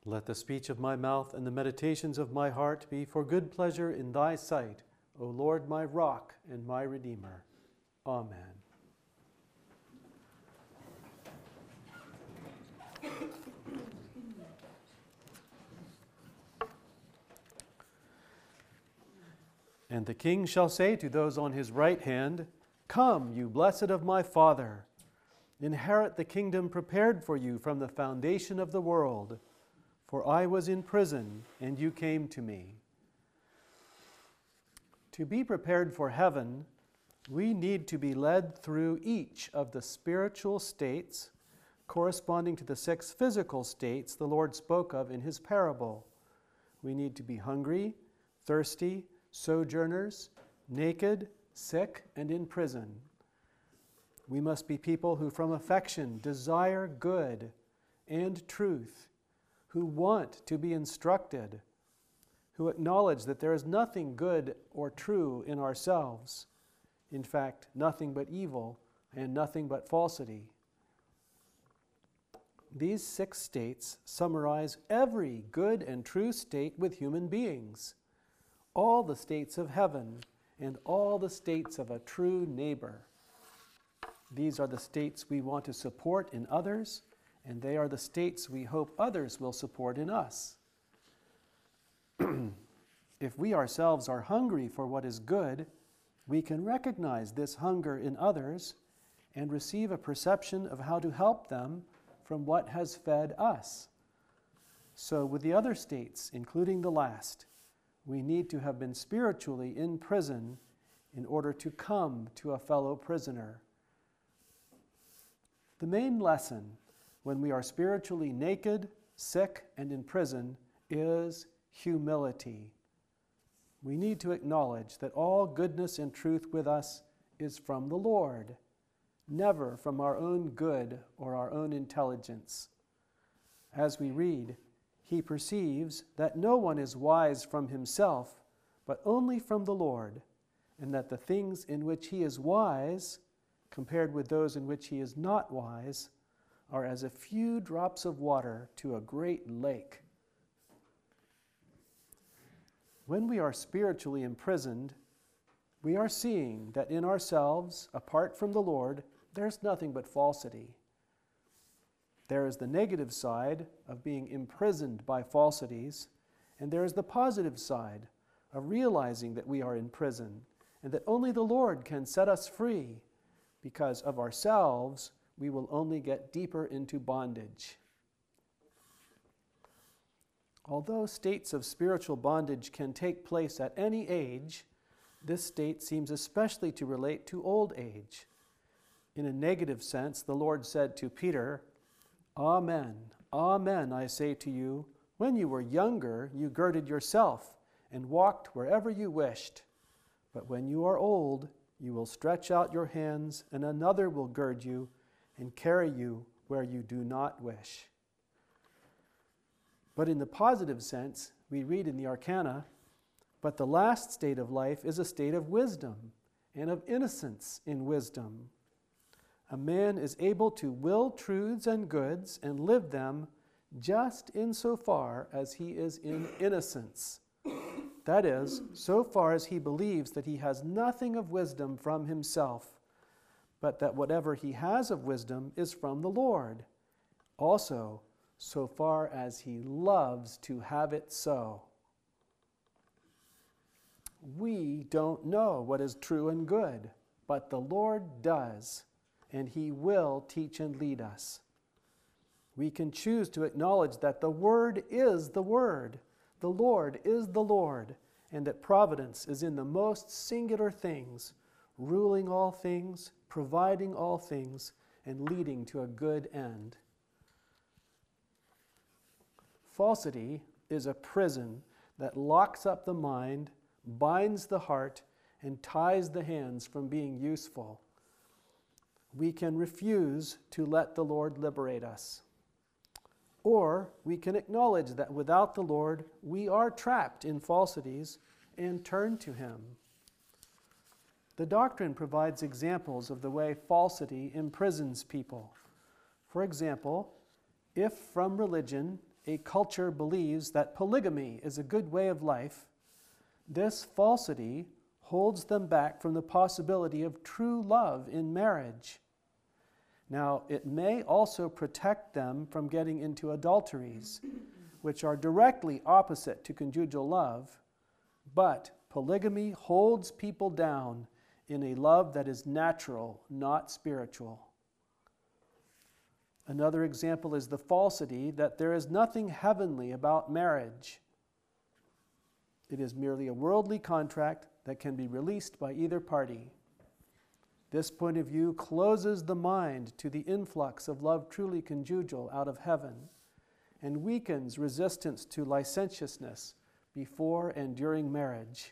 Let the speech of my mouth and the meditations of my heart be for good pleasure in thy sight, O Lord, my rock and my redeemer. Amen. And the king shall say to those on his right hand, Come, you blessed of my Father, inherit the kingdom prepared for you from the foundation of the world. For I was in prison, and you came to me. To be prepared for heaven, we need to be led through each of the spiritual states corresponding to the 6 physical states the Lord spoke of in his parable. We need to be hungry, thirsty, sojourners, naked, sick, and in prison. We must be people who from affection desire good and truth, who want to be instructed, who acknowledge that there is nothing good or true in ourselves. In fact, nothing but evil and nothing but falsity. These 6 states summarize every good and true state with human beings, all the states of heaven and all the states of a true neighbor. These are the states we want to support in others, and they are the states we hope others will support in us. If we ourselves are hungry for what is good, we can recognize this hunger in others and receive a perception of how to help them from what has fed us. So with the other states, including the last, we need to have been spiritually in prison in order to come to a fellow prisoner. The main lesson when we are spiritually naked, sick, and in prison is humility. We need to acknowledge that all goodness and truth with us is from the Lord, never from our own good or our own intelligence. As we read, he perceives that no one is wise from himself, but only from the Lord, and that the things in which he is wise, compared with those in which he is not wise, are as a few drops of water to a great lake. When we are spiritually imprisoned, we are seeing that in ourselves, apart from the Lord, there's nothing but falsity. There is the negative side of being imprisoned by falsities, and there is the positive side of realizing that we are in prison and that only the Lord can set us free, because of ourselves we will only get deeper into bondage. Although states of spiritual bondage can take place at any age, this state seems especially to relate to old age. In a negative sense, the Lord said to Peter, Amen, amen, I say to you, when you were younger, you girded yourself and walked wherever you wished. But when you are old, you will stretch out your hands, and another will gird you and carry you where you do not wish. But in the positive sense, we read in the Arcana, but the last state of life is a state of wisdom and of innocence in wisdom. A man is able to will truths and goods and live them just insofar as he is in innocence. That is, so far as he believes that he has nothing of wisdom from himself, but that whatever he has of wisdom is from the Lord. Also, so far as he loves to have it so. We don't know what is true and good, but the Lord does, and he will teach and lead us. We can choose to acknowledge that the Word is the Word, the Lord is the Lord, and that providence is in the most singular things, ruling all things, providing all things, and leading to a good end. Falsity is a prison that locks up the mind, binds the heart, and ties the hands from being useful. We can refuse to let the Lord liberate us. Or we can acknowledge that without the Lord, we are trapped in falsities and turn to Him. The doctrine provides examples of the way falsity imprisons people. For example, if from religion a culture believes that polygamy is a good way of life, this falsity holds them back from the possibility of true love in marriage. Now, it may also protect them from getting into adulteries, which are directly opposite to conjugal love, but polygamy holds people down in a love that is natural, not spiritual. Another example is the falsity that there is nothing heavenly about marriage. It is merely a worldly contract that can be released by either party. This point of view closes the mind to the influx of love truly conjugal out of heaven and weakens resistance to licentiousness before and during marriage.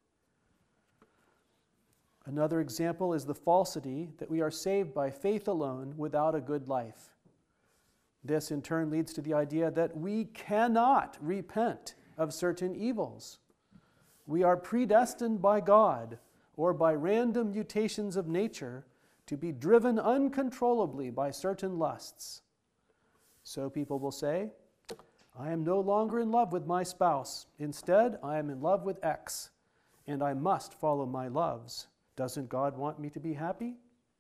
Another example is the falsity that we are saved by faith alone without a good life. This in turn leads to the idea that we cannot repent of certain evils. We are predestined by God or by random mutations of nature to be driven uncontrollably by certain lusts. So people will say, I am no longer in love with my spouse. Instead, I am in love with X, and I must follow my loves. Doesn't God want me to be happy?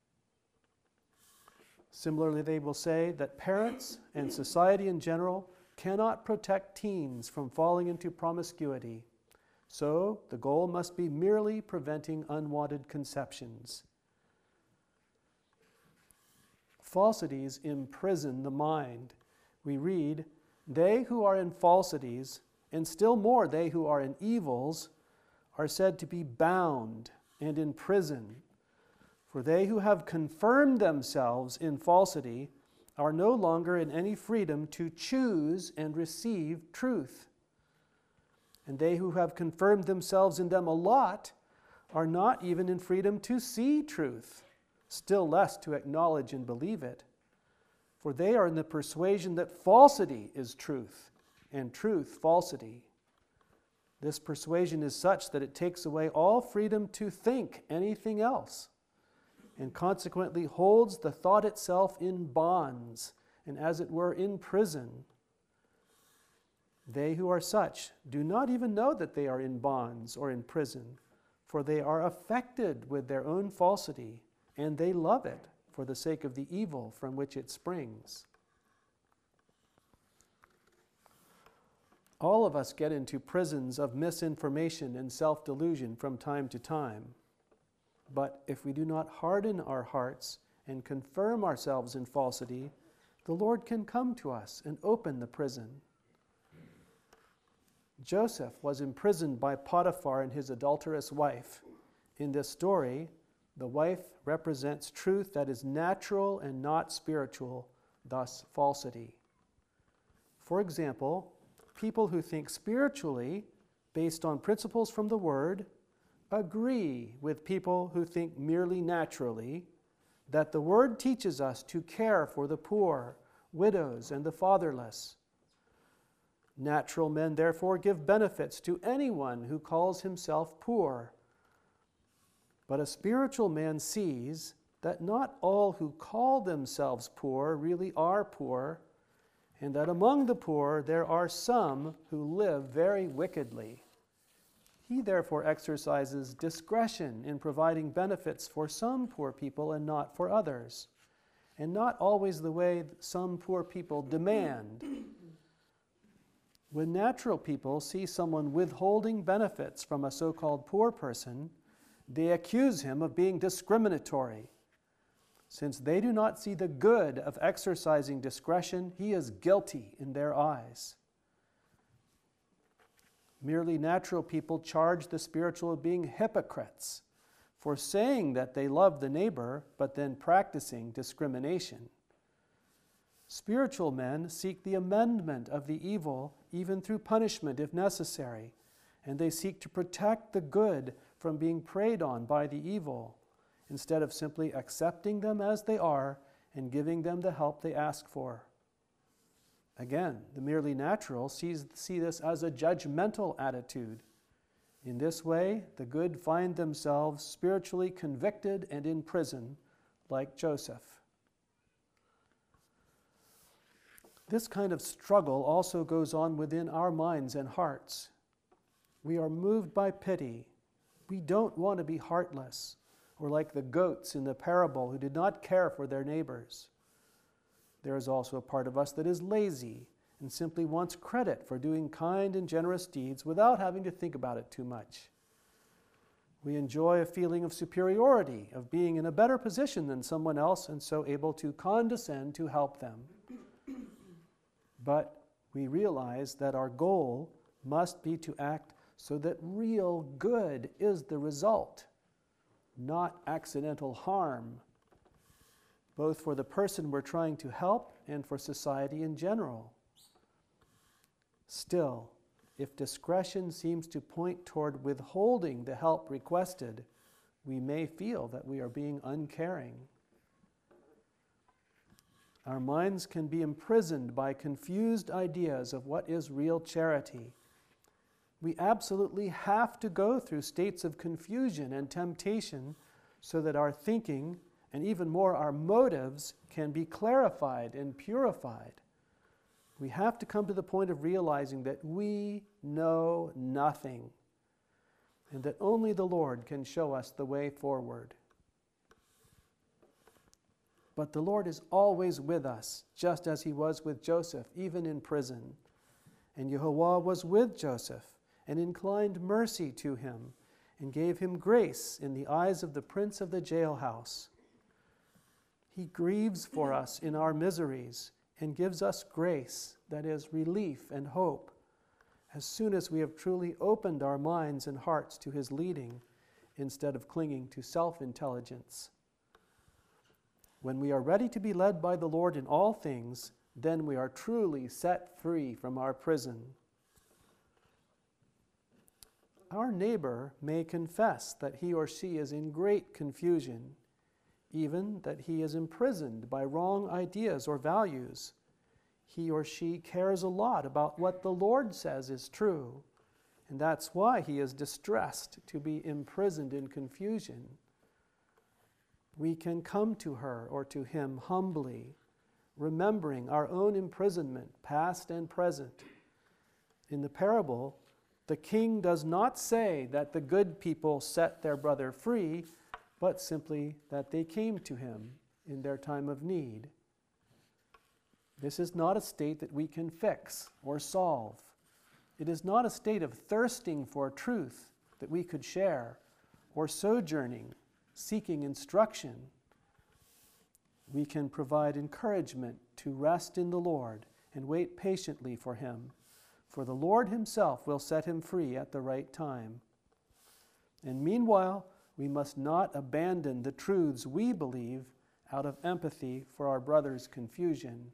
Similarly, they will say that parents and society in general cannot protect teens from falling into promiscuity. So the goal must be merely preventing unwanted conceptions. Falsities imprison the mind. We read, they who are in falsities, and still more they who are in evils, are said to be bound and in prison. For they who have confirmed themselves in falsity are no longer in any freedom to choose and receive truth. And they who have confirmed themselves in them a lot are not even in freedom to see truth, still less to acknowledge and believe it. For they are in the persuasion that falsity is truth, and truth falsity. This persuasion is such that it takes away all freedom to think anything else, and consequently holds the thought itself in bonds, and as it were in prison. They who are such do not even know that they are in bonds or in prison, for they are affected with their own falsity, and they love it for the sake of the evil from which it springs. All of us get into prisons of misinformation and self-delusion from time to time. But if we do not harden our hearts and confirm ourselves in falsity, the Lord can come to us and open the prison. Joseph was imprisoned by Potiphar and his adulterous wife. In this story, the wife represents truth that is natural and not spiritual, thus falsity. For example, people who think spiritually, based on principles from the Word, agree with people who think merely naturally that the Word teaches us to care for the poor, widows, and the fatherless. Natural men, therefore, give benefits to anyone who calls himself poor. But a spiritual man sees that not all who call themselves poor really are poor, and that among the poor there are some who live very wickedly. He therefore exercises discretion in providing benefits for some poor people and not for others, and not always the way some poor people demand. When natural people see someone withholding benefits from a so-called poor person, they accuse him of being discriminatory. Since they do not see the good of exercising discretion, he is guilty in their eyes. Merely natural people charge the spiritual of being hypocrites for saying that they love the neighbor, but then practicing discrimination. Spiritual men seek the amendment of the evil, even through punishment if necessary, and they seek to protect the good from being preyed on by the evil, instead of simply accepting them as they are and giving them the help they ask for. Again, the merely natural see this as a judgmental attitude. In this way, the good find themselves spiritually convicted and in prison, like Joseph. This kind of struggle also goes on within our minds and hearts. We are moved by pity. We don't want to be heartless, or like the goats in the parable who did not care for their neighbors. There is also a part of us that is lazy and simply wants credit for doing kind and generous deeds without having to think about it too much. We enjoy a feeling of superiority, of being in a better position than someone else and so able to condescend to help them. But we realize that our goal must be to act so that real good is the result, not accidental harm, both for the person we're trying to help and for society in general. Still, if discretion seems to point toward withholding the help requested, we may feel that we are being uncaring. Our minds can be imprisoned by confused ideas of what is real charity. We absolutely have to go through states of confusion and temptation so that our thinking, and even more our motives, can be clarified and purified. We have to come to the point of realizing that we know nothing, and that only the Lord can show us the way forward. But the Lord is always with us, just as he was with Joseph, even in prison. And Yehovah was with Joseph, and inclined mercy to him, and gave him grace in the eyes of the prince of the jailhouse. He grieves for us in our miseries, and gives us grace, that is, relief and hope, as soon as we have truly opened our minds and hearts to his leading, instead of clinging to self-intelligence. When we are ready to be led by the Lord in all things, then we are truly set free from our prison. Our neighbor may confess that he or she is in great confusion, even that he is imprisoned by wrong ideas or values. He or she cares a lot about what the Lord says is true, and that's why he is distressed to be imprisoned in confusion. We can come to her or to him humbly, remembering our own imprisonment, past and present. In the parable, the king does not say that the good people set their brother free, but simply that they came to him in their time of need. This is not a state that we can fix or solve. It is not a state of thirsting for truth that we could share, or sojourning, seeking instruction. We can provide encouragement to rest in the Lord and wait patiently for him, for the Lord himself will set him free at the right time. And meanwhile, we must not abandon the truths we believe out of empathy for our brother's confusion.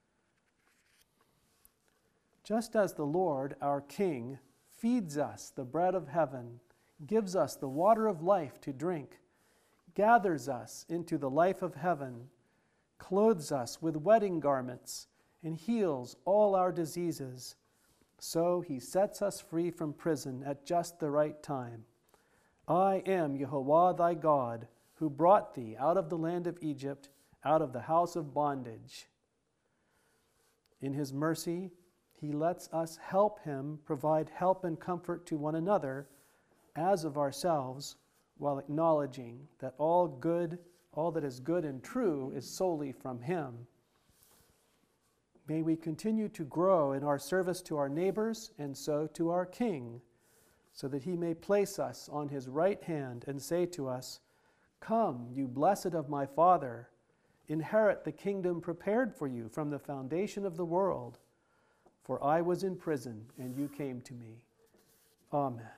Just as the Lord, our King, feeds us the bread of heaven, gives us the water of life to drink, gathers us into the life of heaven, clothes us with wedding garments, and heals all our diseases, so he sets us free from prison at just the right time. I am Yehovah thy God, who brought thee out of the land of Egypt, out of the house of bondage. In his mercy, he lets us help him provide help and comfort to one another as of ourselves, while acknowledging that all that is good and true is solely from him. May we continue to grow in our service to our neighbors and so to our King, so that he may place us on his right hand and say to us, "Come, you blessed of my Father, inherit the kingdom prepared for you from the foundation of the world. For I was in prison, and you came to me." Amen.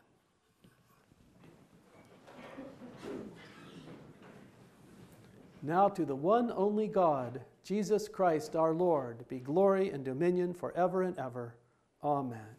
Now to the one only God, Jesus Christ our Lord, be glory and dominion forever and ever. Amen.